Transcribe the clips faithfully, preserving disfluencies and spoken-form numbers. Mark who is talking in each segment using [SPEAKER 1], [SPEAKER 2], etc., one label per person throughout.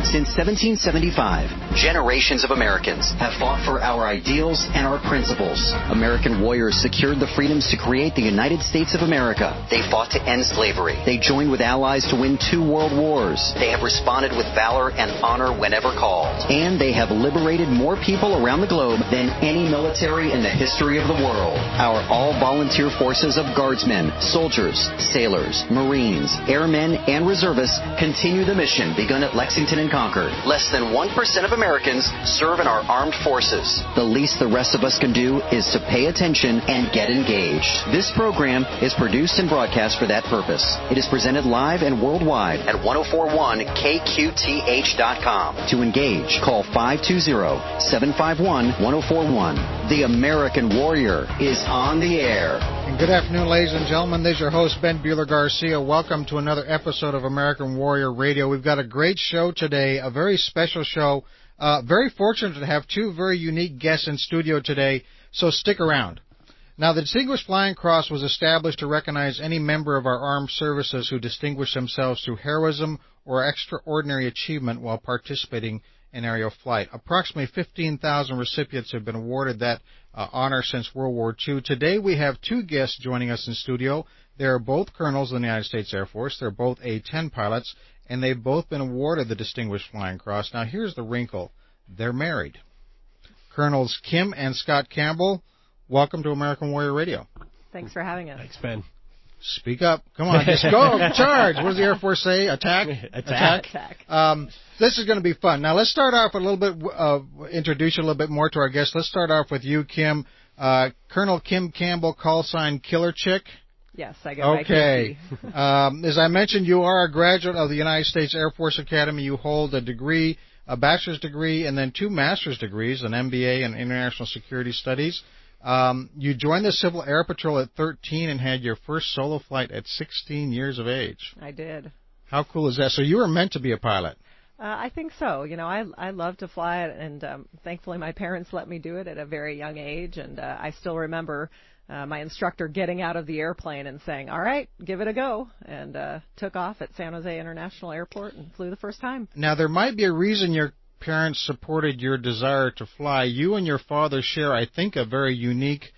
[SPEAKER 1] Since seventeen seventy-five, generations of Americans have fought for our ideals and our principles. American warriors secured the freedoms to create the United States of America. They fought to end slavery. They joined with allies to win two world wars. They have responded with valor and honor whenever called. And they have liberated more people around the globe than any military in the history of the world. Our all-volunteer forces of guardsmen, soldiers, sailors, Marines, airmen, and reservists continue the mission begun at Lexington and Concord. Less than one percent of Americans serve in our armed forces. The least the rest of us can do is to pay attention and get engaged. This program is produced and broadcast for that purpose. It is presented live and worldwide at ten forty-one K Q T H dot com. To engage, call five two zero, seven five one, one zero four one. The American Warrior is on the air.
[SPEAKER 2] And good afternoon, ladies and gentlemen. This is your host, Ben Buehler-Garcia. Welcome to another episode of American Warrior Radio. We've got a great show today, a very special show. Uh, very fortunate to have two very unique guests in studio today, so stick around. Now, the Distinguished Flying Cross was established to recognize any member of our armed services who distinguish themselves through heroism or extraordinary achievement while participating in aerial flight. Approximately fifteen thousand recipients have been awarded that uh, honor since World War Two. Today we have two guests joining us in studio. They are both colonels in the United States Air Force. They're both A ten pilots, and they've both been awarded the Distinguished Flying Cross. Now, here's the wrinkle. They're married. Colonels Kim and Scott Campbell, welcome to American Warrior Radio.
[SPEAKER 3] Thanks for having us.
[SPEAKER 4] Thanks, Ben.
[SPEAKER 2] Speak up. Come on, just go. Charge. What does the Air Force say? Attack?
[SPEAKER 4] Attack.
[SPEAKER 3] Attack.
[SPEAKER 2] Um, this is going to be fun. Now, let's start off with a little bit, uh, introduce you a little bit more to our guests. Let's start off with you, Kim. Uh, Colonel Kim Campbell, call sign Killer Chick.
[SPEAKER 3] Yes, I got
[SPEAKER 2] okay. um, as I mentioned, you are a graduate of the United States Air Force Academy. You hold a degree, a bachelor's degree, and then two master's degrees, an M B A in International Security Studies. Um, you joined the Civil Air Patrol at thirteen and had your first solo flight at sixteen years of age.
[SPEAKER 3] I did.
[SPEAKER 2] How cool is that? So you were meant to be a pilot.
[SPEAKER 3] Uh, I think so. You know, I I love to fly, and um, thankfully my parents let me do it at a very young age, and uh, I still remember uh, my instructor getting out of the airplane and saying, "All right, give it a go," and uh, took off at San Jose International Airport and flew the first time.
[SPEAKER 2] Now, there might be a reason your parents supported your desire to fly. You and your father share, I think, a very unique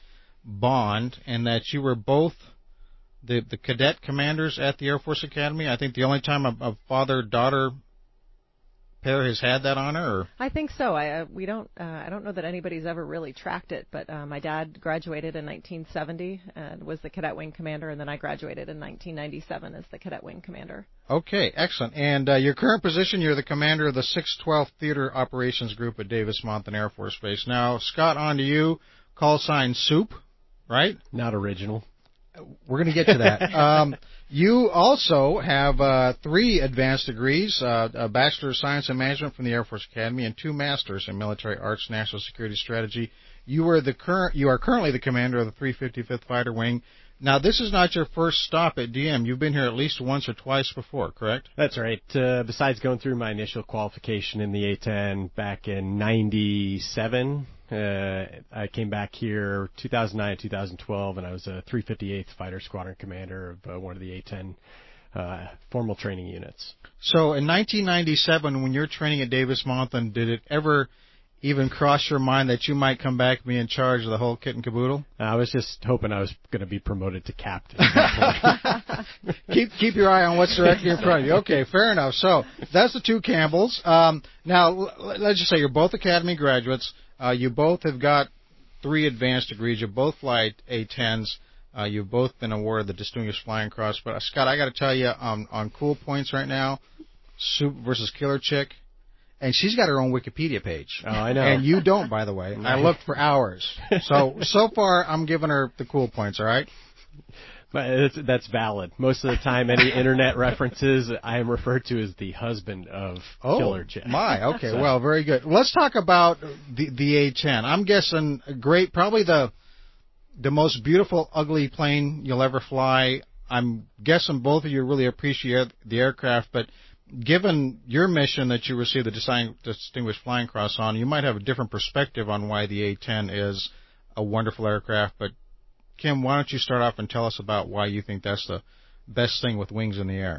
[SPEAKER 2] bond in that you were both the, the cadet commanders at the Air Force Academy. I think the only time a, a father-daughter pair has had that honor. Or?
[SPEAKER 3] I think so. I uh, we don't. Uh, I don't know that anybody's ever really tracked it, but uh, my dad graduated in nineteen seventy and was the cadet wing commander, and then I graduated in nineteen ninety-seven as the cadet wing commander.
[SPEAKER 2] Okay, excellent. And uh, your current position, you're the commander of the six twelfth Theater Operations Group at Davis-Monthan Air Force Base. Now, Scott, on to you. Call sign Soup, right?
[SPEAKER 4] Not original.
[SPEAKER 2] We're going to get to that. um, you also have uh, three advanced degrees, uh, a Bachelor of Science in Management from the Air Force Academy and two Masters in Military Arts, National Security Strategy. You are the current. You are currently the commander of the three fifty-fifth Fighter Wing. Now, this is not your first stop at D M. You've been here at least once or twice before, correct?
[SPEAKER 4] That's right. Uh, besides going through my initial qualification in the A ten back in ninety-seven, uh, I came back here two thousand nine and two thousand twelve, and I was a three fifty-eighth Fighter Squadron commander of uh, one of the A ten uh, formal training units.
[SPEAKER 2] So in nineteen ninety-seven, when you're training at Davis-Monthan, did it ever even cross your mind that you might come back and be in charge of the whole kit and caboodle?
[SPEAKER 4] I was just hoping I was going to be promoted to captain.
[SPEAKER 2] keep keep your eye on what's directly in front of you. Okay, fair enough. So that's the two Campbells. Um, now, let's just say you're both Academy graduates. Uh, you both have got three advanced degrees. You both fly A tens. Uh, you've both been awarded the Distinguished Flying Cross. But, uh, Scott, I got to tell you, um, on cool points right now, Soup versus Killer Chick, and she's got her own Wikipedia page.
[SPEAKER 4] Oh, I know.
[SPEAKER 2] And you don't, by the way. I looked for hours. So, so far, I'm giving her the cool points, all right?
[SPEAKER 4] But it's, that's valid. Most of the time, any Internet references, I am referred to as the husband of
[SPEAKER 2] oh,
[SPEAKER 4] Killer Chick.
[SPEAKER 2] my. Okay, so. Well, very good. Let's talk about the, the A ten. I'm guessing great, probably the the most beautiful, ugly plane you'll ever fly. I'm guessing both of you really appreciate the aircraft, but given your mission that you received the Distinguished Flying Cross on, you might have a different perspective on why the A ten is a wonderful aircraft. But, Kim, why don't you start off and tell us about why you think that's the best thing with wings in the air?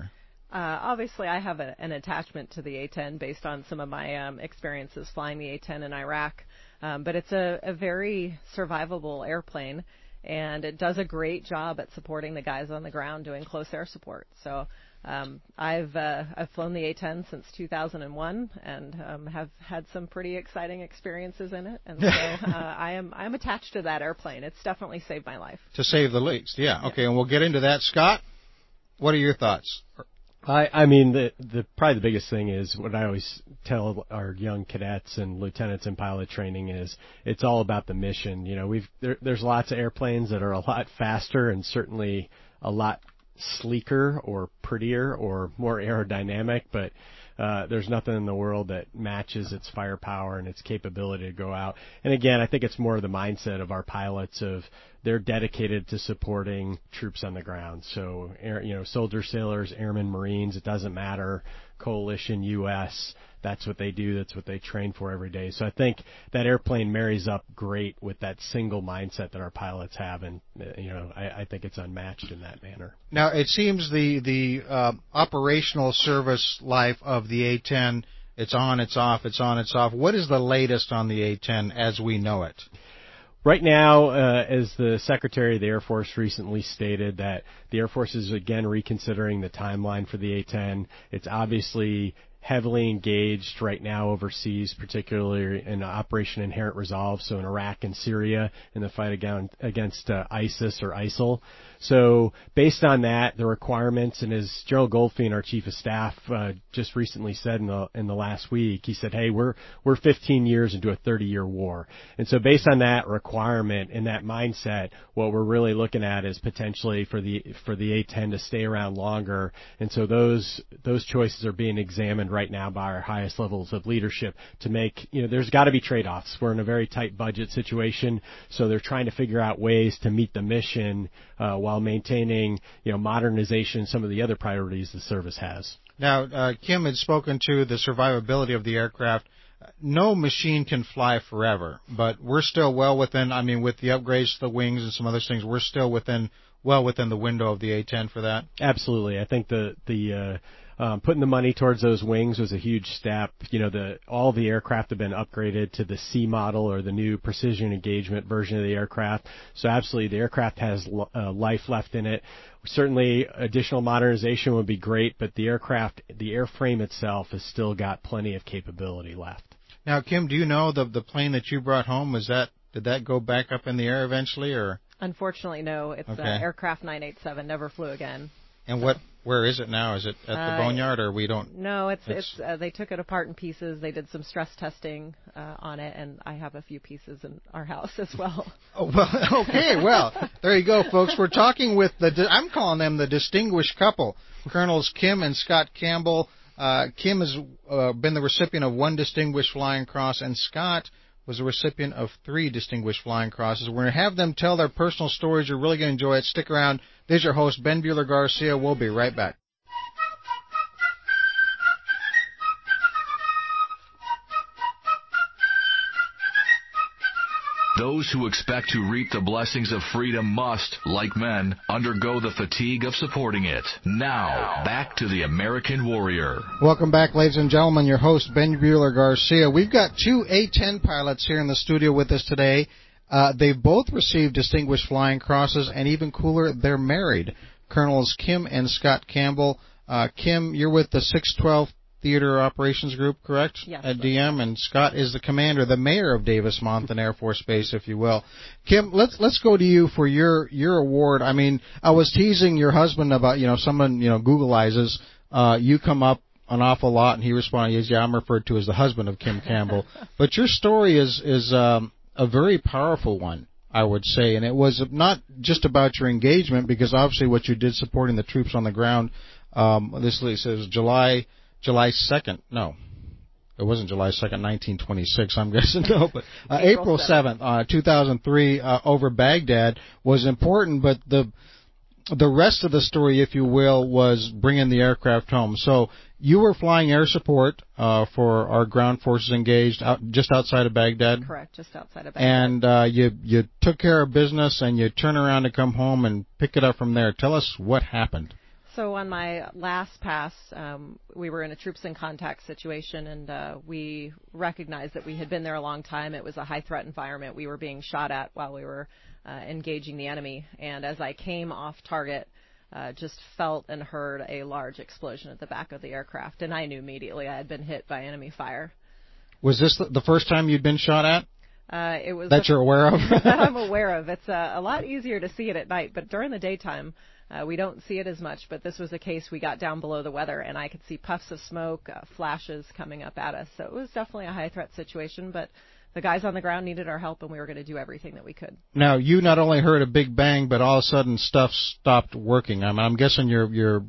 [SPEAKER 3] Uh, obviously, I have a, an attachment to the A ten based on some of my um, experiences flying the A ten in Iraq. Um, but it's a, a very survivable airplane, and it does a great job at supporting the guys on the ground doing close air support. So um, I've uh, I've flown the A ten since two thousand one and um, have had some pretty exciting experiences in it. And so uh, I am I'm attached to that airplane. It's definitely saved my life.
[SPEAKER 2] To save the least, yeah. Okay, and we'll get into that. Scott, what are your thoughts?
[SPEAKER 4] I, I mean, the, the probably the biggest thing is what I always tell our young cadets and lieutenants in pilot training is it's all about the mission. You know, we've there, there's lots of airplanes that are a lot faster and certainly a lot sleeker or prettier or more aerodynamic, but uh, there's nothing in the world that matches its firepower and its capability to go out. And again, I think it's more of the mindset of our pilots of they're dedicated to supporting troops on the ground. So, air, you know, soldiers, sailors, airmen, Marines, it doesn't matter, coalition, U S, that's what they do. That's what they train for every day. So I think that airplane marries up great with that single mindset that our pilots have. And, you know, I, I think it's unmatched in that manner.
[SPEAKER 2] Now, it seems the, the uh, operational service life of the A ten, it's on, it's off, it's on, it's off. What is the latest on the A ten as we know it?
[SPEAKER 4] Right now, uh, as the Secretary of the Air Force recently stated, that the Air Force is again reconsidering the timeline for the A ten. It's obviously heavily engaged right now overseas, particularly in Operation Inherent Resolve, so in Iraq and Syria, in the fight against, against uh, ISIS or ISIL. So based on that, the requirements, and as Gerald Goldfein, our Chief of Staff, uh, just recently said in the in the last week, he said, hey, we're we're fifteen years into a thirty-year war. And so based on that requirement and that mindset, what we're really looking at is potentially for the for the A ten to stay around longer. And so those those choices are being examined right now by our highest levels of leadership to make, you know, there's got to be trade-offs. We're in a very tight budget situation, so they're trying to figure out ways to meet the mission uh, while maintaining, you know, modernization and some of the other priorities the service has.
[SPEAKER 2] Now, uh, Kim had spoken to the survivability of the aircraft. No machine can fly forever, but we're still well within, I mean, with the upgrades to the wings and some other things, we're still within, well within the window of the A ten for that?
[SPEAKER 4] Absolutely. I think the, the, uh, Um, putting the money towards those wings was a huge step. You know, the all the aircraft have been upgraded to the C model or the new precision engagement version of the aircraft. So absolutely, the aircraft has uh, life left in it. Certainly, additional modernization would be great, but the aircraft, the airframe itself, has still got plenty of capability left.
[SPEAKER 2] Now, Kim, do you know the the plane that you brought home, was that did that go back up in the air eventually, or?
[SPEAKER 3] Unfortunately, no. It's
[SPEAKER 2] okay.
[SPEAKER 3] uh, aircraft nine eighty-seven, never flew again.
[SPEAKER 2] And what? Where is it now? Is it at the
[SPEAKER 3] uh,
[SPEAKER 2] boneyard, or we don't?
[SPEAKER 3] No, it's
[SPEAKER 2] it's.
[SPEAKER 3] it's. Uh, they took it apart in pieces. They did some stress testing uh, on it, and I have a few pieces in our house as well.
[SPEAKER 2] Oh, well, okay, well, there you go, folks. We're talking with the. I'm calling them the distinguished couple, Colonels Kim and Scott Campbell. Uh, Kim has uh, been the recipient of one Distinguished Flying Cross, and Scott was the recipient of three Distinguished Flying Crosses. We're going to have them tell their personal stories. You're really going to enjoy it. Stick around. This is your host, Ben Bueller-Garcia. We'll be right back.
[SPEAKER 5] Those who expect to reap the blessings of freedom must, like men, undergo the fatigue of supporting it. Now, back to the American Warrior.
[SPEAKER 2] Welcome back, ladies and gentlemen. Your host, Ben Bueller-Garcia. We've got two A ten pilots here in the studio with us today. Uh, they've both received Distinguished Flying Crosses, and even cooler, they're married. Colonels Kim and Scott Campbell. Uh, Kim, you're with the six twelve Theater Operations Group, correct?
[SPEAKER 3] Yes.
[SPEAKER 2] At D M, and Scott is the commander, the mayor of Davis-Monthan Air Force Base, if you will. Kim, let's let's go to you for your your award. I mean, I was teasing your husband about, you know, someone, you know, Googleizes. Uh, you come up an awful lot, and he responded, yes, yeah, I'm referred to as the husband of Kim Campbell. But your story is is um, a very powerful one, I would say, and it was not just about your engagement, because obviously what you did supporting the troops on the ground. Um, this says July. July second, no, it wasn't July second, nineteen twenty-six, I'm guessing, no, but uh, April seventh, uh, two thousand three, uh, over Baghdad was important, but the the rest of the story, if you will, was bringing the aircraft home. So you were flying air support uh, for our ground forces engaged out, just outside of Baghdad?
[SPEAKER 3] Correct, just outside of Baghdad.
[SPEAKER 2] And uh, you, you took care of business, and you turn around to come home and pick it up from there. Tell us what happened.
[SPEAKER 3] So on my last pass, um, we were in a troops in contact situation, and uh, we recognized that we had been there a long time. It was a high-threat environment. We were being shot at while we were uh, engaging the enemy. And as I came off target, uh, just felt and heard a large explosion at the back of the aircraft, and I knew immediately I had been hit by enemy fire.
[SPEAKER 2] Was this the first time you'd been shot at?
[SPEAKER 3] Uh, it was
[SPEAKER 2] that
[SPEAKER 3] a,
[SPEAKER 2] you're aware of?
[SPEAKER 3] that I'm aware of. It's uh, a lot easier to see it at night, but during the daytime, uh, we don't see it as much. But this was a case we got down below the weather, and I could see puffs of smoke, uh, flashes coming up at us. So it was definitely a high-threat situation, but the guys on the ground needed our help, and we were going to do everything that we could.
[SPEAKER 2] Now, you not only heard a big bang, but all of a sudden stuff stopped working. I'm, I'm guessing your, your,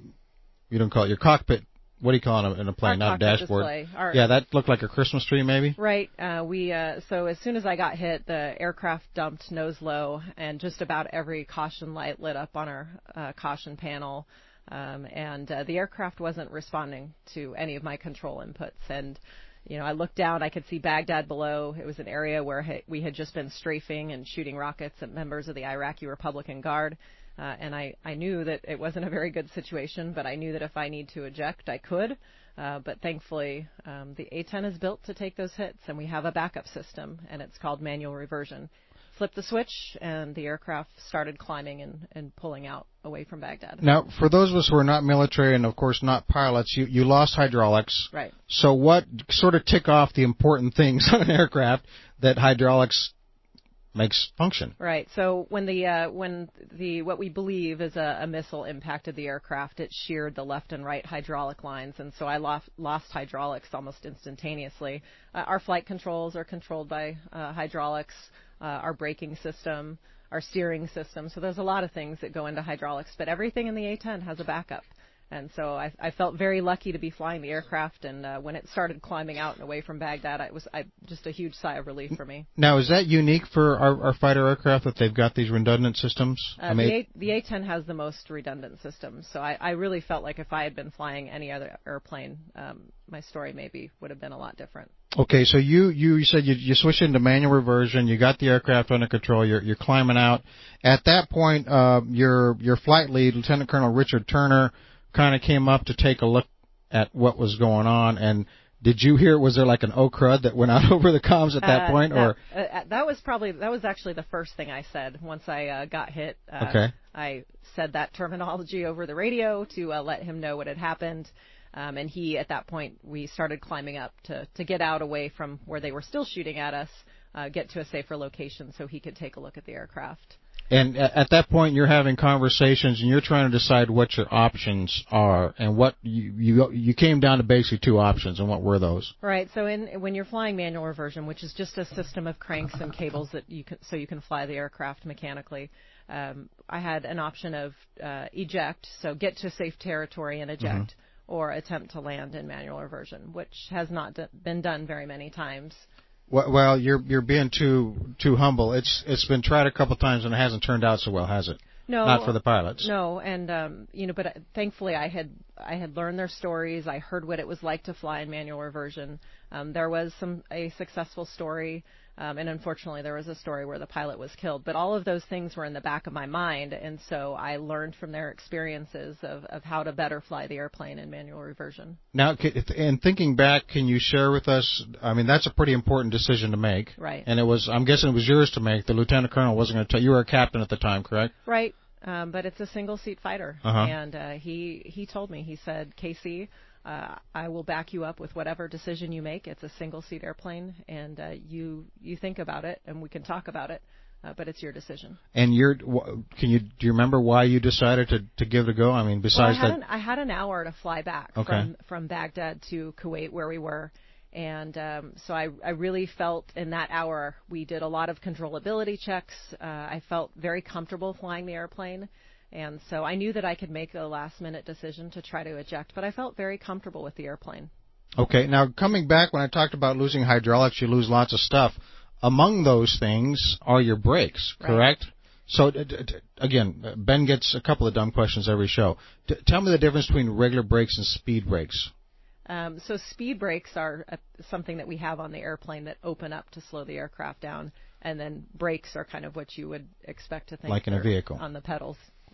[SPEAKER 2] you don't call it your cockpit. What do you call it in a plane?
[SPEAKER 3] Our
[SPEAKER 2] Not a dashboard.
[SPEAKER 3] Our,
[SPEAKER 2] yeah, that looked like a Christmas tree, maybe.
[SPEAKER 3] Right. Uh, we uh, so as soon as I got hit, the aircraft dumped nose low, and just about every caution light lit up on our uh, caution panel, um, and uh, the aircraft wasn't responding to any of my control inputs. And you know, I looked down, I could see Baghdad below. It was an area where we had just been strafing and shooting rockets at members of the Iraqi Republican Guard. Uh, and I, I knew that it wasn't a very good situation, but I knew that if I need to eject, I could. Uh, but thankfully, um, the A ten is built to take those hits, and we have a backup system, and it's called manual reversion. Flipped the switch, and the aircraft started climbing and, and pulling out away from Baghdad.
[SPEAKER 2] Now, for those of us who are not military and, of course, not pilots, you, you lost hydraulics.
[SPEAKER 3] Right.
[SPEAKER 2] So what sort of tick off the important things on an aircraft that hydraulics makes function?
[SPEAKER 3] Right. So when the uh, when the what we believe is a, a missile impacted the aircraft, it sheared the left and right hydraulic lines, and so I lost lost hydraulics almost instantaneously. Uh, our flight controls are controlled by uh, hydraulics, uh, our braking system, our steering system. So there's a lot of things that go into hydraulics, but everything in the A ten has a backup. And so I, I felt very lucky to be flying the aircraft, and uh, when it started climbing out and away from Baghdad, it was I, just a huge sigh of relief for me.
[SPEAKER 2] Now, is that unique for our, our fighter aircraft that they've got these redundant systems?
[SPEAKER 3] Uh, I mean, the, A, the A ten has the most redundant systems, so I, I really felt like if I had been flying any other airplane, um, my story maybe would have been a lot different.
[SPEAKER 2] Okay, so you, you said you, you switched into manual reversion, you got the aircraft under control, you're, you're climbing out. At that point, uh, your your flight lead, Lieutenant Colonel Richard Turner, kind of came up to take a look at what was going on, and did you hear, was there like an oh crud that went out over the comms at that
[SPEAKER 3] uh,
[SPEAKER 2] point?
[SPEAKER 3] That,
[SPEAKER 2] or
[SPEAKER 3] uh, that was probably, that was actually the first thing I said once I uh, got hit. Uh,
[SPEAKER 2] okay.
[SPEAKER 3] I said that terminology over the radio to uh, let him know what had happened, um, and he, at that point, we started climbing up to, to get out away from where they were still shooting at us, uh, get to a safer location so he could take a look at the aircraft.
[SPEAKER 2] And at that point, you're having conversations, and you're trying to decide what your options are, and what you you you came down to basically two options, and what were those?
[SPEAKER 3] Right. So in when you're flying manual reversion, which is just a system of cranks and cables that you can, so you can fly the aircraft mechanically, um, I had an option of uh, eject, so get to safe territory and eject, mm-hmm. or attempt to land in manual reversion, which has not d- been done very many times.
[SPEAKER 2] Well, you're you're being too too humble. It's it's been tried a couple times and it hasn't turned out so well, has it?
[SPEAKER 3] No,
[SPEAKER 2] not for the pilots.
[SPEAKER 3] No, and um, you know, but uh, thankfully I had I had learned their stories. I heard what it was like to fly in manual reversion. Um, there was some a successful story, um, and unfortunately there was a story where the pilot was killed. But all of those things were in the back of my mind, and so I learned from their experiences of, of how to better fly the airplane in manual reversion.
[SPEAKER 2] Now, in thinking back, can you share with us? I mean, that's a pretty important decision to make,
[SPEAKER 3] right?
[SPEAKER 2] And it was, I'm guessing, it was yours to make. The lieutenant colonel wasn't going to tell you. You were a captain at the time, correct?
[SPEAKER 3] Right. Um, but it's a single-seat fighter,
[SPEAKER 2] uh-huh.
[SPEAKER 3] and uh, he he told me, he said, Casey, uh, I will back you up with whatever decision you make. It's a single-seat airplane, and uh, you you think about it, and we can talk about it, uh, but it's your decision.
[SPEAKER 2] And you're, can you do you remember why you decided to, to give it a go? I mean, besides
[SPEAKER 3] well, I had
[SPEAKER 2] that,
[SPEAKER 3] an, I had an hour to fly back
[SPEAKER 2] okay.
[SPEAKER 3] from from Baghdad to Kuwait, where we were. And um, so I, I really felt in that hour we did a lot of controllability checks. Uh, I felt very comfortable flying the airplane. And so I knew that I could make a last-minute decision to try to eject, but I felt very comfortable with the airplane.
[SPEAKER 2] Okay. Now, coming back, when I talked about losing hydraulics, you lose lots of stuff. Among those things are your brakes, correct? Right. So, d- d- again, Ben gets a couple of dumb questions every show. D- tell me the difference between regular brakes and speed brakes.
[SPEAKER 3] Um, so speed brakes are uh, something that we have on the airplane that open up to slow the aircraft down, and then brakes are kind of what you would expect to think
[SPEAKER 2] like in a vehicle
[SPEAKER 3] on the pedals.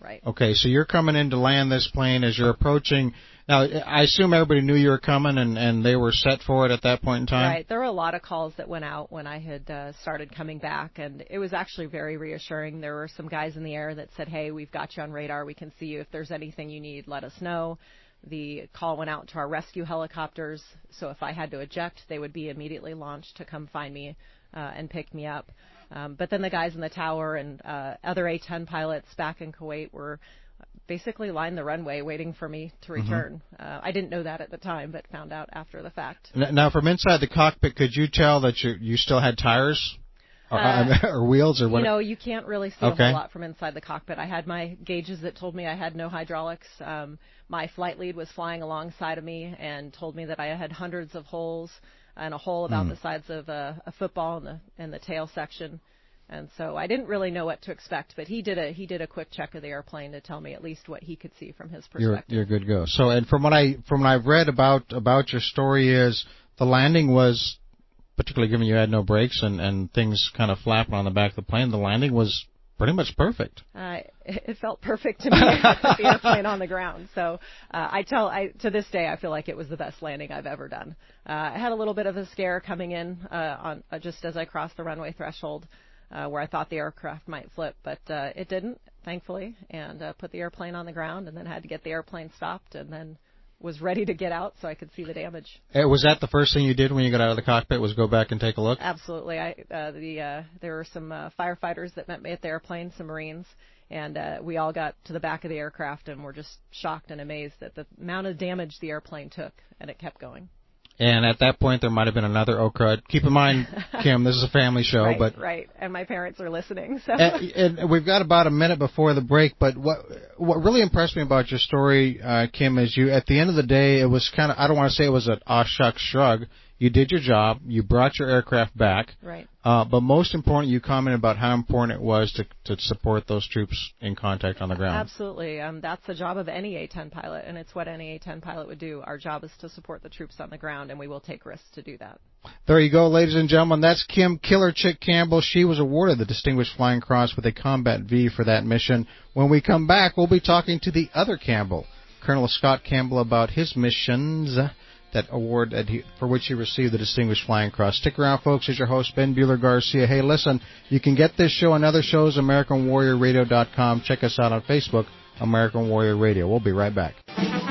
[SPEAKER 3] right.
[SPEAKER 2] Okay, so you're coming in to land this plane as you're approaching. Now, I assume everybody knew you were coming, and, and they were set for it at that point in time?
[SPEAKER 3] Right. There were a lot of calls that went out when I had uh, started coming back, and it was actually very reassuring. There were some guys in the air that said, hey, we've got you on radar. We can see you. If there's anything you need, let us know. The call went out to our rescue helicopters, so if I had to eject, they would be immediately launched to come find me uh, and pick me up. Um, but then the guys in the tower and uh, other A ten pilots back in Kuwait were basically lined the runway waiting for me to return. Mm-hmm. Uh, I didn't know that at the time, but found out after the fact.
[SPEAKER 2] Now, from inside the cockpit, could you tell that you you still had tires or, uh, or wheels or what?
[SPEAKER 3] You know, you can't really see
[SPEAKER 2] okay.
[SPEAKER 3] a whole lot from inside the cockpit. I had my gauges that told me I had no hydraulics. Um, my flight lead was flying alongside of me and told me that I had hundreds of holes and a hole about mm. the size of a, a football in the in the tail section. And so I didn't really know what to expect, but he did a he did a quick check of the airplane to tell me at least what he could see from his perspective.
[SPEAKER 2] You're, you're good to go. So, and from what I from what I've read about about your story is the landing was, particularly given you had no brakes and and things kind of flapping on the back of the plane, the landing was pretty much perfect.
[SPEAKER 3] Uh, it felt perfect to me with the airplane on the ground. So uh, I tell I to this day I feel like it was the best landing I've ever done. Uh, I had a little bit of a scare coming in uh, on uh, just as I crossed the runway threshold. Uh, where I thought the aircraft might flip, but uh, it didn't, thankfully, and uh, put the airplane on the ground and then had to get the airplane stopped and then was ready to get out so I could see the damage.
[SPEAKER 2] Uh, was that the first thing you did when you got out of the cockpit, was go back and take a look?
[SPEAKER 3] Absolutely. I, uh, the uh, there were some uh, firefighters that met me at the airplane, some Marines, and uh, we all got to the back of the aircraft and were just shocked and amazed at the amount of damage the airplane took, and it kept going.
[SPEAKER 2] And at that point, there might have been another oh crud. Keep in mind, Kim, this is a family show,
[SPEAKER 3] right,
[SPEAKER 2] but
[SPEAKER 3] right, and my parents are listening. So,
[SPEAKER 2] and, and we've got about a minute before the break. But what what really impressed me about your story, uh, Kim, is you. At the end of the day, it was kind of, I don't want to say it was an aw shucks shrug. You did your job. You brought your aircraft back.
[SPEAKER 3] Right.
[SPEAKER 2] Uh, but most important, you commented about how important it was to to support those troops in contact on the ground.
[SPEAKER 3] Absolutely. Um, that's the job of any A ten pilot, and it's what any A ten pilot would do. Our job is to support the troops on the ground, and we will take risks to do that.
[SPEAKER 2] There you go, ladies and gentlemen. That's Kim Killer Chick Campbell. She was awarded the Distinguished Flying Cross with a Combat V for that mission. When we come back, we'll be talking to the other Campbell, Colonel Scott Campbell, about his missions, that award that he, for which he received the Distinguished Flying Cross. Stick around, folks. Here's your host, Ben Bueller Garcia. Hey, listen, you can get this show and other shows, American Warrior Radio dot com. Check us out on Facebook, American Warrior Radio. We'll be right back.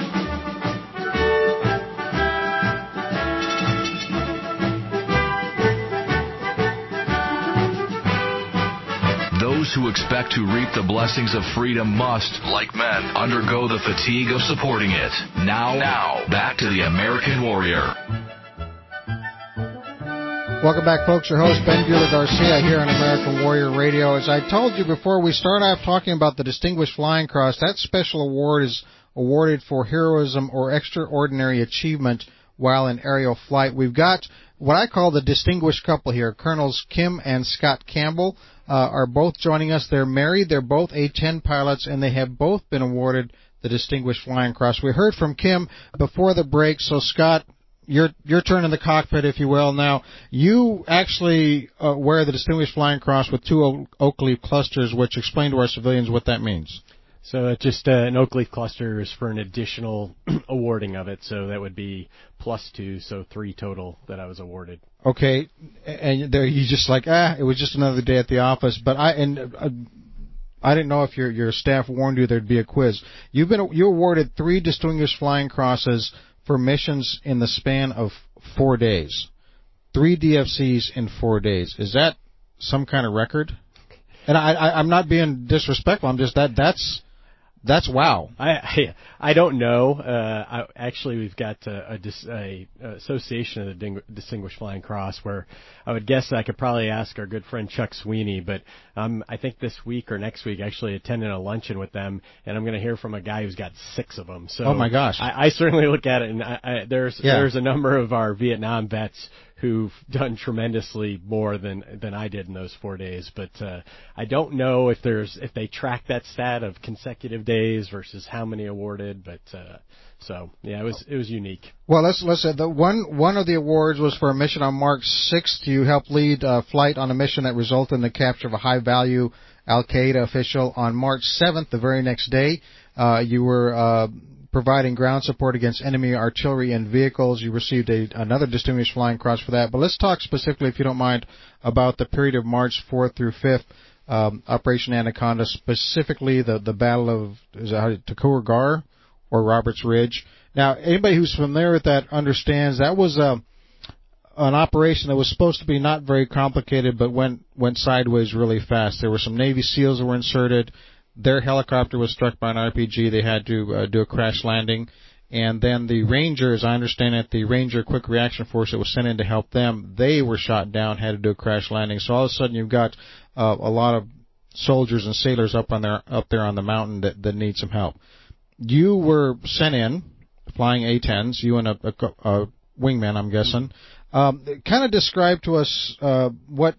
[SPEAKER 5] Those who expect to reap the blessings of freedom must, like men, undergo the fatigue of supporting it. Now, now, back to the American Warrior.
[SPEAKER 2] Welcome back, folks. Your host, Ben Bueller Garcia, here on American Warrior Radio. As I told you before, we start off talking about the Distinguished Flying Cross. That special award is awarded for heroism or extraordinary achievement while in aerial flight. We've got what I call the distinguished couple here. Colonels Kim and Scott Campbell uh, are both joining us. They're married. They're both A ten pilots, and they have both been awarded the Distinguished Flying Cross. We heard from Kim before the break, so Scott, your your turn in the cockpit, if you will. Now, you actually uh, wear the Distinguished Flying Cross with two oak leaf clusters, which explain to our civilians what that means.
[SPEAKER 4] So uh, just uh, an oak leaf cluster is for an additional awarding of it, so that would be plus two, so three total that I was awarded.
[SPEAKER 2] Okay, and there you just like, ah, it was just another day at the office. But I and uh, I didn't know if your your staff warned you there'd be a quiz. You've been you awarded three Distinguished Flying Crosses for missions in the span of four days, three D F Cs in four days. Is that some kind of record? And I, I I'm not being disrespectful. I'm just that that's. That's wow.
[SPEAKER 4] I, I I don't know. Uh, I, actually, we've got a, a, dis, a, a association of the Ding, Distinguished Flying Cross where I would guess I could probably ask our good friend Chuck Sweeney. But um, I think this week or next week, actually attending a luncheon with them, and I'm going to hear from a guy who's got six of them. So
[SPEAKER 2] oh my gosh!
[SPEAKER 4] I, I certainly look at it, and I, I, there's
[SPEAKER 2] yeah.
[SPEAKER 4] there's a number of our Vietnam vets who've done tremendously more than than I did in those four days. But uh, I don't know if there's if they track that stat of consecutive days versus how many awarded. But uh, So yeah, it was it was unique.
[SPEAKER 2] Well, let's let's say the one one of the awards was for a mission on March sixth. You helped lead a flight on a mission that resulted in the capture of a high-value Al-Qaeda official. On March seventh, the very next day, uh, you were uh, providing ground support against enemy artillery and vehicles. You received a, another Distinguished Flying Cross for that. But let's talk specifically, if you don't mind, about the period of March fourth through fifth, um, Operation Anaconda, specifically the the Battle of is it Takur Ghar or Roberts Ridge. Now, anybody who's familiar with that understands that was a an operation that was supposed to be not very complicated, but went went sideways really fast. There were some Navy SEALs that were inserted. Their helicopter was struck by an R P G. They had to uh, do a crash landing. And then the Rangers, I understand that the Ranger Quick Reaction Force that was sent in to help them, they were shot down, had to do a crash landing. So all of a sudden you've got uh, a lot of soldiers and sailors up on there, up there on the mountain that, that need some help. You were sent in, flying A tens, you and a, a, a wingman, I'm guessing. Um, kind of describe to us uh, what,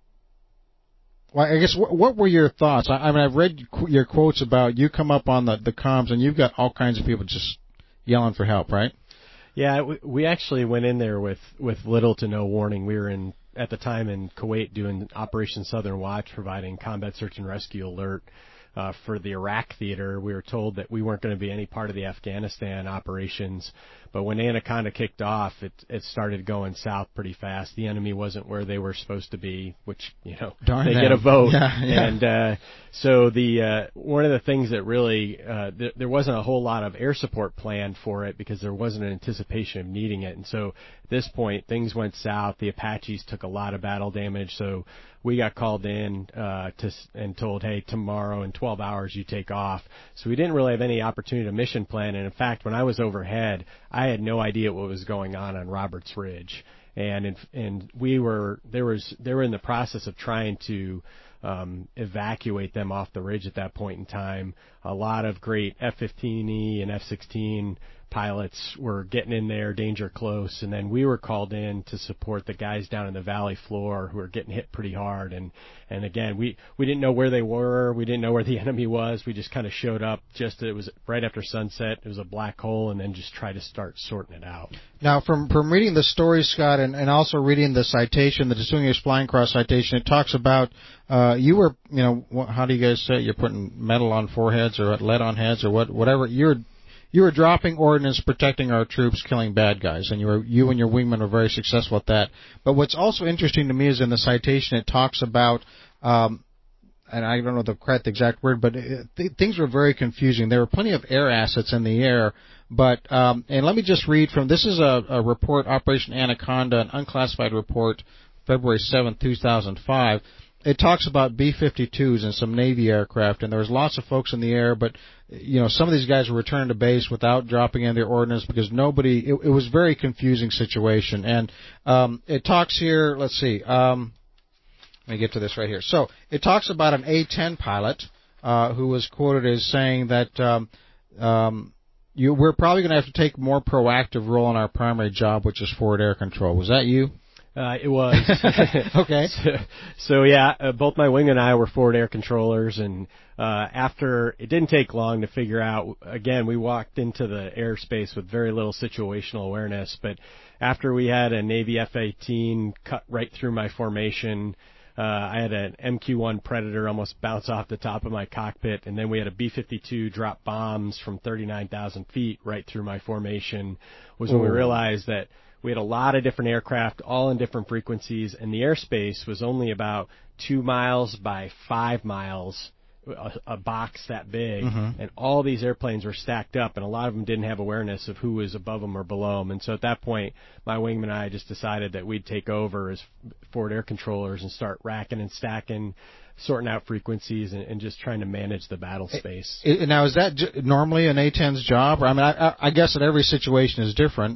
[SPEAKER 2] well, I guess, what, what were your thoughts? I, I mean, I've read your quotes about you come up on the, the comms and you've got all kinds of people just yelling for help, right?
[SPEAKER 4] Yeah, we, we actually went in there with, with little to no warning. We were in at the time in Kuwait doing Operation Southern Watch, providing combat search and rescue alert. Uh, for the Iraq theater, we were told that we weren't going to be any part of the Afghanistan operations. But when Anaconda kicked off, it it started going south pretty fast. The enemy wasn't where they were supposed to be, which, you know,
[SPEAKER 2] Darn
[SPEAKER 4] they
[SPEAKER 2] them.
[SPEAKER 4] get a vote.
[SPEAKER 2] Yeah, yeah.
[SPEAKER 4] And uh, so the uh, one of the things that really, uh, th- there wasn't a whole lot of air support planned for it because there wasn't an anticipation of needing it. And so at this point, things went south. The Apaches took a lot of battle damage. So we got called in uh, to and told, hey, tomorrow in twelve hours you take off. So we didn't really have any opportunity to mission plan. And in fact, when I was overhead, I had no idea what was going on on Roberts Ridge. And in, and we were there was they were in the process of trying to um, evacuate them off the ridge at that point in time. A lot of great F fifteen E and F sixteen pilots were getting in there, danger close, and then we were called in to support the guys down in the valley floor who were getting hit pretty hard. And and again, we we didn't know where they were, we didn't know where the enemy was. We just kind of showed up. Just it was right after sunset. It was a black hole, and then just tried to start sorting it out.
[SPEAKER 2] Now, from from reading the story, Scott, and, and also reading the citation, the Distinguished Flying Cross citation, it talks about uh, you were, you know, how do you guys say it? You're putting metal on foreheads or lead on heads or what, whatever. You're You were dropping ordnance, protecting our troops, killing bad guys, and you were you and your wingmen were very successful at that. But what's also interesting to me is in the citation it talks about, um, and I don't know the correct exact word, but it, th- things were very confusing. There were plenty of air assets in the air, but um, and let me just read from this is a, a report, Operation Anaconda, an unclassified report, February seventh, two thousand five. It talks about B fifty-twos and some Navy aircraft, and there was lots of folks in the air, but, you know, some of these guys were returned to base without dropping in their ordnance because nobody, it, it was a very confusing situation. And um, it talks here, let's see, um, let me get to this right here. So it talks about an A ten pilot uh, who was quoted as saying that um, um, you, we're probably going to have to take a more proactive role in our primary job, which is forward air control. Was that you?
[SPEAKER 4] Uh, it was.
[SPEAKER 2] Okay.
[SPEAKER 4] So, so yeah, uh, both my wing and I were forward air controllers, and uh, after it didn't take long to figure out. Again, we walked into the airspace with very little situational awareness, but after we had a Navy F eighteen cut right through my formation, uh, I had an M Q one Predator almost bounce off the top of my cockpit, and then we had a B fifty-two drop bombs from thirty-nine thousand feet right through my formation. Was when Ooh. we realized that we had a lot of different aircraft, all in different frequencies, and the airspace was only about two miles by five miles, a, a box that big, mm-hmm. and all these airplanes were stacked up, and a lot of them didn't have awareness of who was above them or below them. And so at that point, my wingman and I just decided that we'd take over as forward air controllers and start racking and stacking, sorting out frequencies, and, and just trying to manage the battle space.
[SPEAKER 2] It, now, is that j- normally an A ten's job? I mean, I, I guess that every situation is different.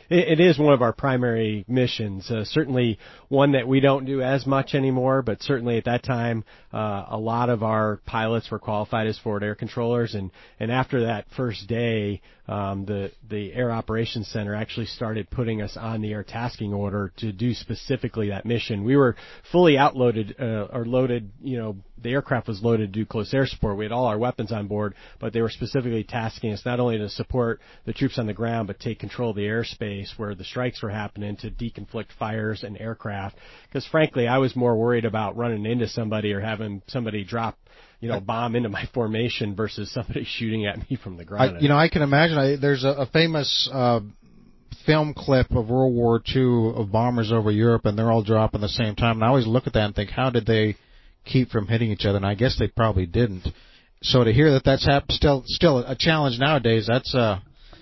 [SPEAKER 4] it, it is one of our primary missions. Uh, certainly one that we don't do as much anymore, but certainly at that time, uh, a lot of our pilots were qualified as forward air controllers, and, and after that first day, um, the, the Air Operations Center actually started putting us on the air tasking order to do specifically that mission. We were fully outloaded, uh, or loaded, you know, the aircraft was loaded to do close air support. We had all our weapons on board, but they were specifically tasking us not only to support the troops on the ground, but take control of the airspace where the strikes were happening to deconflict fires and aircraft. Because frankly, I was more worried about running into somebody or having somebody drop, you know, bomb into my formation versus somebody shooting at me from the ground.
[SPEAKER 2] I, you know, I can imagine. I, there's a, a famous uh, film clip of World War Two of bombers over Europe, and they're all dropping at the same time. And I always look at that and think, how did they keep from hitting each other? And I guess they probably didn't. So to hear that that's hap- still still a challenge nowadays, that's uh,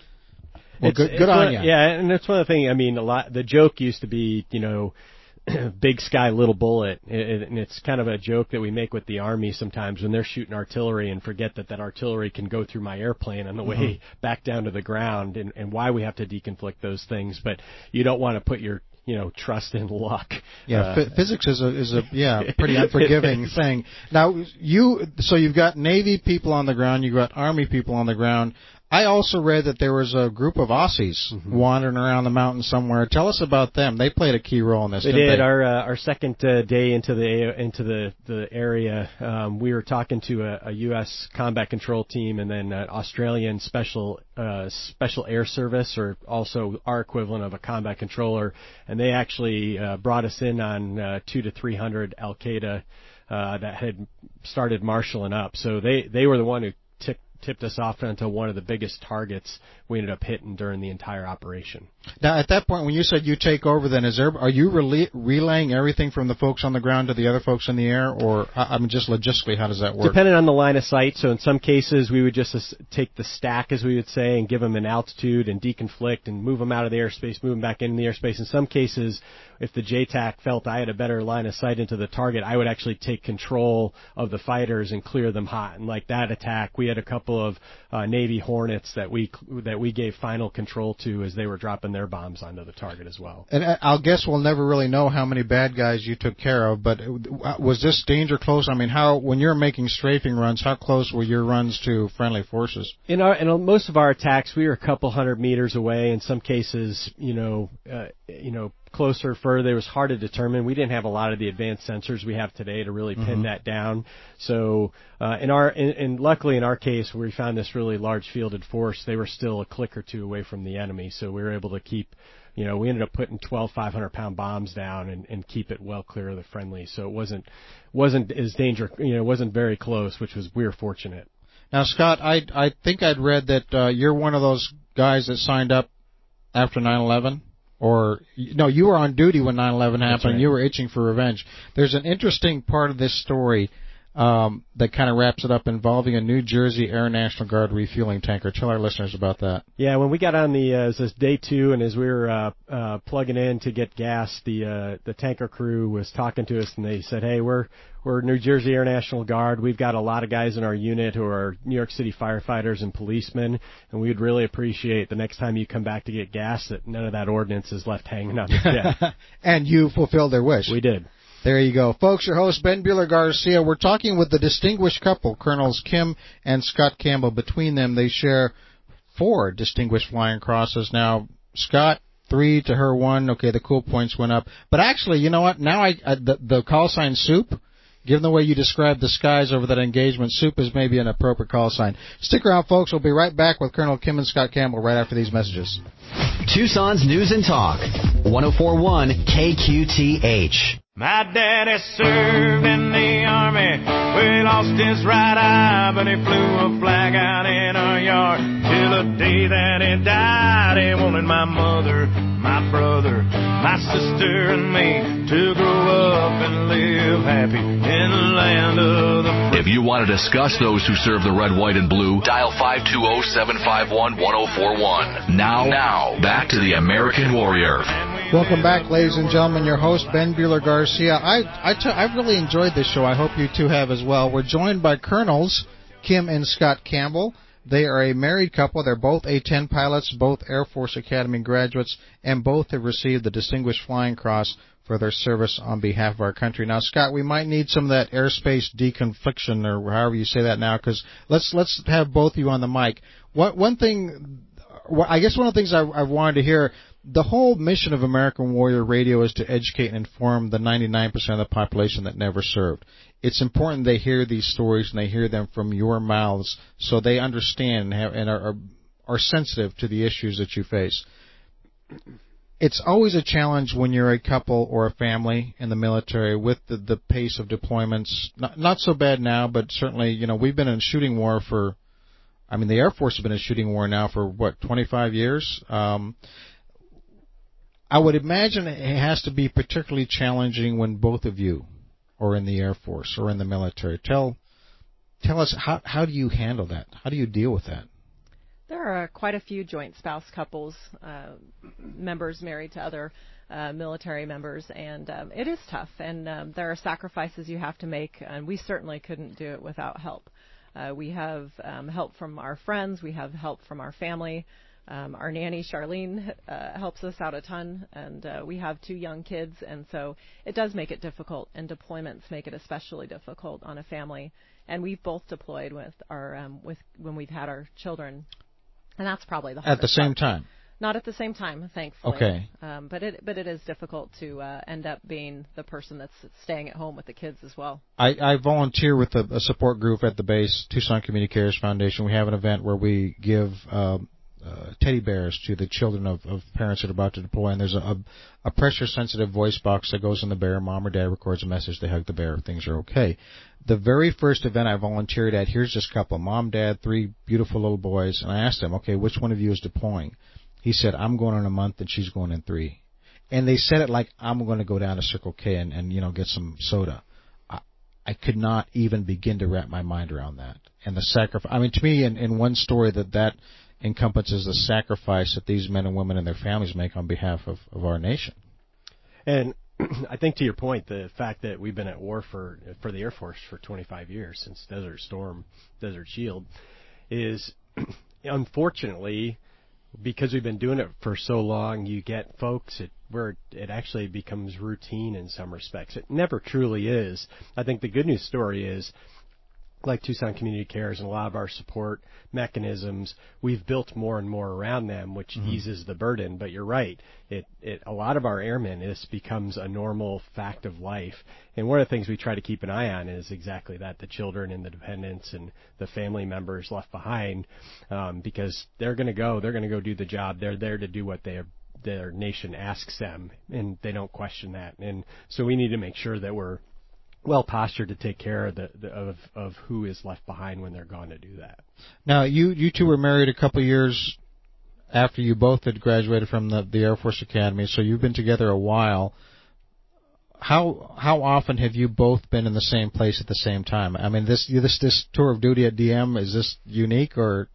[SPEAKER 2] well,
[SPEAKER 4] it's,
[SPEAKER 2] good,
[SPEAKER 4] it's
[SPEAKER 2] good on
[SPEAKER 4] one,
[SPEAKER 2] you.
[SPEAKER 4] Yeah, and that's one of the things. I mean, a lot. The joke used to be, you know, big sky, little bullet, and it's kind of a joke that we make with the Army sometimes when they're shooting artillery and forget that that artillery can go through my airplane on the way mm-hmm. back down to the ground, and, and why we have to deconflict those things. But you don't want to put your you know, trust in luck.
[SPEAKER 2] Yeah,
[SPEAKER 4] uh,
[SPEAKER 2] f- physics is a is a yeah pretty unforgiving thing. Now you so you've got Navy people on the ground, you've got Army people on the ground. I also read that there was a group of Aussies mm-hmm. wandering around the mountain somewhere. Tell us about them. They played a key role in this.
[SPEAKER 4] They
[SPEAKER 2] didn't
[SPEAKER 4] did.
[SPEAKER 2] They?
[SPEAKER 4] Our uh, our second uh, day into the into the the area, um, we were talking to a, a U S combat control team and then an Australian special uh, special air service, or also our equivalent of a combat controller, and they actually uh, brought us in on uh, two to three hundred Al Qaeda uh, that had started marshaling up. So they they were the one who tipped. tipped us off onto one of the biggest targets we ended up hitting during the entire operation.
[SPEAKER 2] Now, at that point, when you said you take over, then is there are you rela- relaying everything from the folks on the ground to the other folks in the air, or I mean, just logistically, how does that work?
[SPEAKER 4] Depending on the line of sight. So in some cases, we would just uh, take the stack, as we would say, and give them an altitude and deconflict and move them out of the airspace, move them back into the airspace. In some cases, if the J TAC felt I had a better line of sight into the target, I would actually take control of the fighters and clear them hot. And like that attack, we had a couple of uh, Navy Hornets that we that we gave final control to as they were dropping their bombs onto the target as well.
[SPEAKER 2] And I'll guess we'll never really know how many bad guys you took care of, but was this danger close? I mean, how when you're making strafing runs, how close were your runs to friendly forces?
[SPEAKER 4] In our in most of our attacks, we were a couple hundred meters away. In some cases, you know, uh, you know. closer, further. It was hard to determine. We didn't have a lot of the advanced sensors we have today to really pin mm-hmm. that down. So, uh, in our, in, and luckily in our case, where we found this really large fielded force, they were still a click or two away from the enemy. So we were able to keep, you know, we ended up putting twelve five hundred pound bombs down and, and keep it well clear of the friendly. So it wasn't, wasn't as danger, you know, it wasn't very close, which was, we were fortunate.
[SPEAKER 2] Now, Scott, I, I think I'd read that, uh, you're one of those guys that signed up after nine eleven. Or, no, you were on duty when nine eleven happened, right. And you were itching for revenge. There's an interesting part of this story um, that kind of wraps it up involving a New Jersey Air National Guard refueling tanker. Tell our listeners about that.
[SPEAKER 4] Yeah, when we got on the, uh, it was this day two, and as we were uh, uh, plugging in to get gas, the uh, the tanker crew was talking to us, and they said, hey, we're We're New Jersey Air National Guard. We've got a lot of guys in our unit who are New York City firefighters and policemen, and we'd really appreciate the next time you come back to get gas that none of that ordnance is left hanging on the jet.
[SPEAKER 2] And you fulfilled their wish.
[SPEAKER 4] We did.
[SPEAKER 2] There you go. Folks, your host, Ben Bueller Garcia. We're talking with the distinguished couple, Colonels Kim and Scott Campbell. Between them, they share four distinguished flying crosses. Now, Scott, three to her one. Okay, the cool points went up. But actually, you know what? Now I, I the, the call sign Soup, given the way you described the skies over that engagement, Soup is maybe an appropriate call sign. Stick around, folks. We'll be right back with Colonel Kim and Scott Campbell right after these messages.
[SPEAKER 1] Tucson's News and Talk, one oh four point one K Q T H.
[SPEAKER 6] My daddy served in the army, where he lost his right eye, but he flew a flag out in our yard. Till the day that he died, he wanted my mother, my brother, my sister, and me to grow up and live happy in the land of the free.
[SPEAKER 5] If you want to discuss those who serve the red, white, and blue, dial five two zero, seven five one, one zero four one. Now, now, back to the American Warrior.
[SPEAKER 2] Welcome back, ladies and gentlemen. Your host, Ben Bueller Garcia. I, I t- I've really enjoyed this show. I hope you two have as well. We're joined by Colonels Kim and Scott Campbell. They are a married couple. They're both A ten pilots, both Air Force Academy graduates, and both have received the Distinguished Flying Cross for their service on behalf of our country. Now, Scott, we might need some of that airspace deconfliction, or however you say that now, because let's let's have both of you on the mic. What one thing, I guess one of the things I, I wanted to hear. The whole mission of American Warrior Radio is to educate and inform the ninety-nine percent of the population that never served. It's important they hear these stories and they hear them from your mouths so they understand and, have, and are, are, are sensitive to the issues that you face. It's always a challenge when you're a couple or a family in the military with the, the pace of deployments. Not, not so bad now, but certainly, you know, we've been in shooting war for, I mean, the Air Force has been in shooting war now for, what, twenty-five years? Um I would imagine it has to be particularly challenging when both of you are in the Air Force or in the military. Tell tell us, how how do you handle that? How do you deal with that?
[SPEAKER 3] There are quite a few joint spouse couples, uh, members married to other uh, military members, and um, it is tough. And um, there are sacrifices you have to make, and we certainly couldn't do it without help. Uh, we have um, help from our friends. We have help from our family. Um, our nanny, Charlene, uh, helps us out a ton, and uh, we have two young kids, and so it does make it difficult, and deployments make it especially difficult on a family. And we've both deployed with our um, with when we've had our children, and that's probably the hardest
[SPEAKER 2] At the same
[SPEAKER 3] part.
[SPEAKER 2] time?
[SPEAKER 3] Not at the same time, thankfully.
[SPEAKER 2] Okay.
[SPEAKER 3] Um, but it but it is difficult to uh, end up being the person that's staying at home with the kids as well.
[SPEAKER 2] I, I volunteer with a, a support group at the base, Tucson Community Cares Foundation. We have an event where we give um, Uh, teddy bears to the children of, of parents that are about to deploy, and there's a, a, a pressure-sensitive voice box that goes in the bear. Mom or dad records a message. They hug the bear. Things are okay. The very first event I volunteered at, here's this couple, mom, dad, three beautiful little boys, and I asked them, okay, which one of you is deploying? He said, I'm going in a month, and she's going in three. And they said it like, I'm going to go down to Circle K and, and you know, get some soda. I, I could not even begin to wrap my mind around that. And the sacrifice, I mean, to me, in, in one story, that that encompasses the sacrifice that these men and women and their families make on behalf of, of our nation.
[SPEAKER 4] And I think to your point, the fact that we've been at war for for the Air Force for twenty-five years, since Desert Storm, Desert Shield, is unfortunately, because we've been doing it for so long, you get folks it, where it actually becomes routine in some respects. It never truly is. I think the good news story is, like Tucson Community Cares and a lot of our support mechanisms, we've built more and more around them, which mm-hmm. eases the burden. But you're right. It, it, a lot of our airmen, this becomes a normal fact of life. And one of the things we try to keep an eye on is exactly that, the children and the dependents and the family members left behind, um, because they're going to go, they're going to go do the job. They're there to do what they are, their nation asks them, and they don't question that. And so we need to make sure that we're well postured to take care of the, the of of who is left behind when they're gone to do that.
[SPEAKER 2] Now, you you two were married a couple of years after you both had graduated from the, the Air Force Academy, so you've been together a while. How how often have you both been in the same place at the same time? I mean, this this this tour of duty at D M, is this unique, or?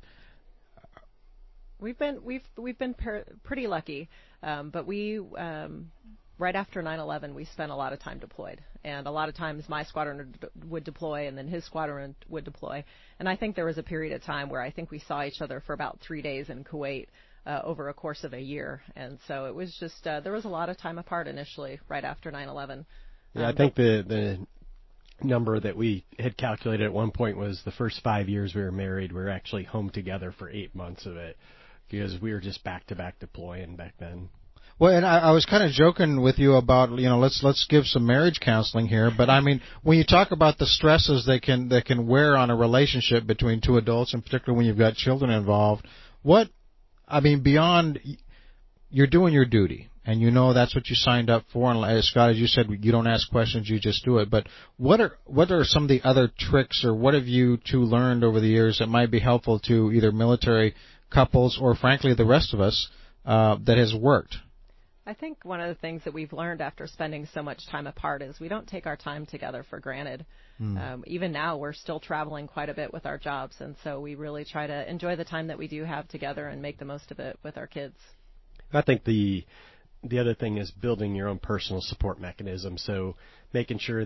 [SPEAKER 3] We've been we've we've been per, pretty lucky, um, but we. Um, Right after nine eleven, we spent a lot of time deployed, and a lot of times my squadron would deploy, and then his squadron would deploy. And I think there was a period of time where I think we saw each other for about three days in Kuwait uh, over a course of a year. And so it was just uh, there was a lot of time apart initially, right after nine eleven.
[SPEAKER 4] Yeah,
[SPEAKER 3] um,
[SPEAKER 4] I think the the number that we had calculated at one point was the first five years we were married, we were actually home together for eight months of it, because we were just back to back deploying back then.
[SPEAKER 2] Well, and I, I was kind of joking with you about, you know, let's let's give some marriage counseling here. But I mean, when you talk about the stresses they can they can wear on a relationship between two adults, and particularly when you've got children involved, what, I mean, beyond, you're doing your duty, and you know that's what you signed up for. And as Scott, as you said, you don't ask questions, you just do it. But what are what are some of the other tricks, or what have you two learned over the years that might be helpful to either military couples or, frankly, the rest of us uh, that has worked?
[SPEAKER 3] I think one of the things that we've learned after spending so much time apart is we don't take our time together for granted. Mm. Um, even now, we're still traveling quite a bit with our jobs, and so we really try to enjoy the time that we do have together and make the most of it with our kids.
[SPEAKER 4] I think the the other thing is building your own personal support mechanism. So making sure that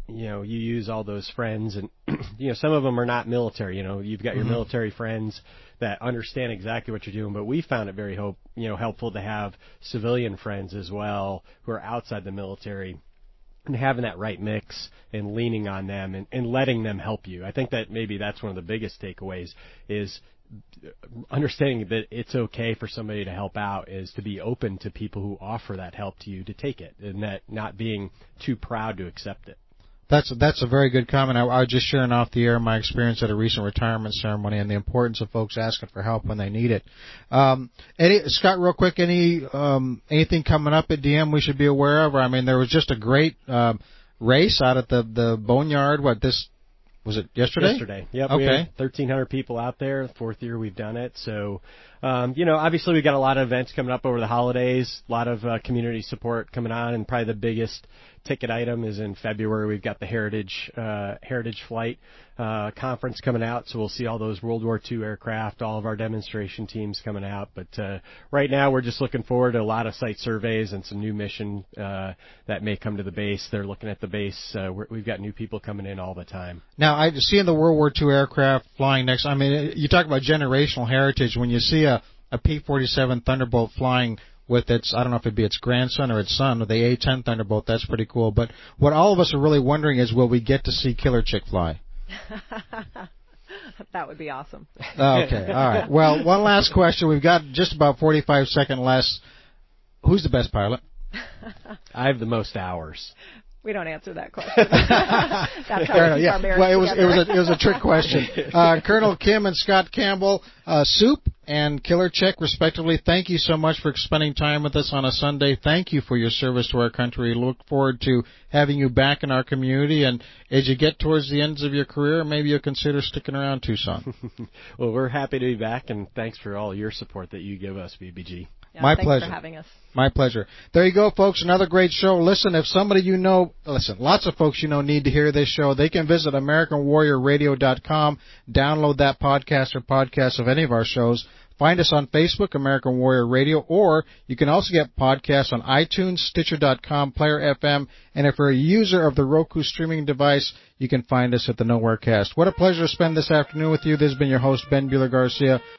[SPEAKER 4] you know, you use all those friends, and you know, some of them are not military. You know, you've got your mm-hmm. military friends that understand exactly what you're doing, but we found it very hope, you know, helpful to have civilian friends as well who are outside the military, and having that right mix and leaning on them and, and letting them help you. I think that maybe that's one of the biggest takeaways is understanding that it's okay for somebody to help out, is to be open to people who offer that help to you to take it, and that not being too proud to accept it.
[SPEAKER 2] That's that's a very good comment. I, I was just sharing off the air my experience at a recent retirement ceremony and the importance of folks asking for help when they need it. Um, Eddie, Scott, real quick, any um, anything coming up at D M we should be aware of? I mean, there was just a great um, race out at the the Boneyard. What this was it yesterday?
[SPEAKER 4] Yesterday. Yep.
[SPEAKER 2] Okay.
[SPEAKER 4] We had thirteen hundred people out there. Fourth year we've done it. So, um, you know, obviously we got a lot of events coming up over the holidays. A lot of uh, community support coming on, and probably the biggest ticket item is in February. We've got the Heritage uh, Heritage Flight uh, Conference coming out, so we'll see all those World War Two aircraft, all of our demonstration teams coming out. But uh, right now we're just looking forward to a lot of site surveys and some new mission uh, that may come to the base. They're looking at the base. Uh, we're, we've got new people coming in all the time.
[SPEAKER 2] Now, I seeing the World War Two aircraft flying next. I mean, you talk about generational heritage. When you see a, a P forty-seven Thunderbolt flying with its, I don't know if it'd be its grandson or its son, or the A ten Thunderbolt, that's pretty cool. But what all of us are really wondering is, will we get to see Killer Chick fly?
[SPEAKER 3] That would be awesome.
[SPEAKER 2] Okay, all right. Well, one last question. We've got just about forty-five seconds less. Who's the best pilot?
[SPEAKER 4] I have the most hours.
[SPEAKER 3] We don't answer that question. That's how we keep
[SPEAKER 2] yeah.
[SPEAKER 3] our marriage
[SPEAKER 2] well, it was
[SPEAKER 3] together.
[SPEAKER 2] it was a, it was a trick question. Uh, Colonel Kim and Scott Campbell, uh, Soup and Killer Chick, respectively. Thank you so much for spending time with us on a Sunday. Thank you for your service to our country. Look forward to having you back in our community. And as you get towards the ends of your career, maybe you'll consider sticking around Tucson.
[SPEAKER 4] Well, we're happy to be back, and thanks for all your support that you give us, B B G.
[SPEAKER 3] Yeah,
[SPEAKER 2] My
[SPEAKER 3] thanks
[SPEAKER 2] pleasure.
[SPEAKER 3] for having us.
[SPEAKER 2] My pleasure. There you go, folks. Another great show. Listen, if somebody you know, listen, lots of folks you know need to hear this show. They can visit American Warrior Radio dot com, download that podcast or podcast of any of our shows. Find us on Facebook, American Warrior Radio, or you can also get podcasts on iTunes, Stitcher dot com, Player F M, and if you're a user of the Roku streaming device, you can find us at the Nowherecast. What a pleasure to spend this afternoon with you. This has been your host, Ben Bueller Garcia.